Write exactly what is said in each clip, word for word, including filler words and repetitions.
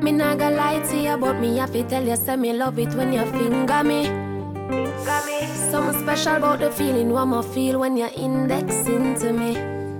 Me nah gonna lie to you, but me have to tell you, say me love it when you finger me. Finger me. Something special about the feeling what me feel when you're indexing to me.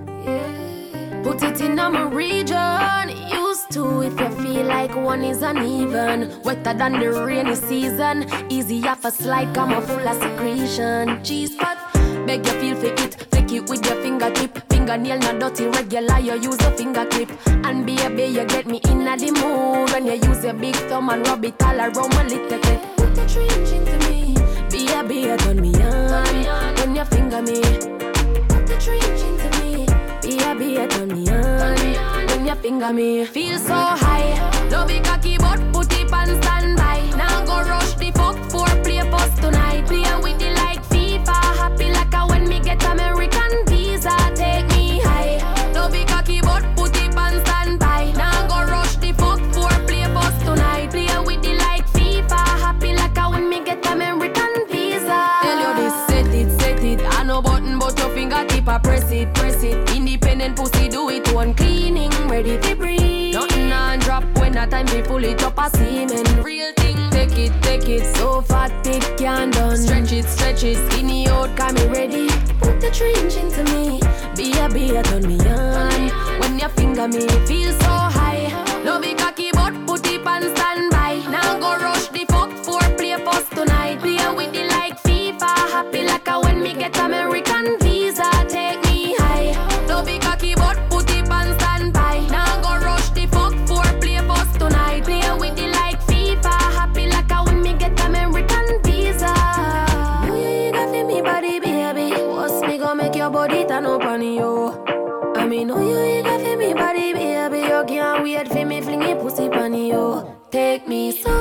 Yeah. Put it in my region. Used to if you feel like one is uneven. Wetter than the rainy season. Easy off a slide, come on full of secretion. Cheese pot, beg you feel for it. Flick it with your fingertip. Fingernail not dirty, regular, you use a finger clip. And baby, you get me in the mood when you use your big thumb and rub it all around my little clip. Put the trench into me. Baby, turn me on when you finger me. Put the trench into me. Baby, turn me on when you finger me. Feel so high, no big cocky but put it on standby. Now go rush the fuck for play post tonight. Play with it like FIFA, happy like a when me get American visa. Take me high, no big cocky but put it on standby. Now go rush the fuck for play post tonight. Play with it like FIFA, happy like a when me get American visa. Tell you this, set it, set it. I no button but your fingertip I press it, press it. Independent pussy do it one cleaning, ready to breathe. Nothing on drop when a time we pull it up a semen. Real thing, take it, take it. So fat, thick, can't done. Stretch it, stretch it. Skinny out, got me ready. Put the trench into me. Be a be a turn me on. When you finger me, feel so high. No big cocky but put it on standby. Now go rush the fuck for play post tonight. Play with it like FIFA, happy like a when me get American visa. Take me high. No big cocky but put it on standby. Now go rush the fuck for play post tonight. Play with it like FIFA, happy like a when me get American visa. No you got for me body baby. What's me gonna make your body turn up on you? I mean no you got for me body baby. You can't wait for me fling it pussy on you. Take me so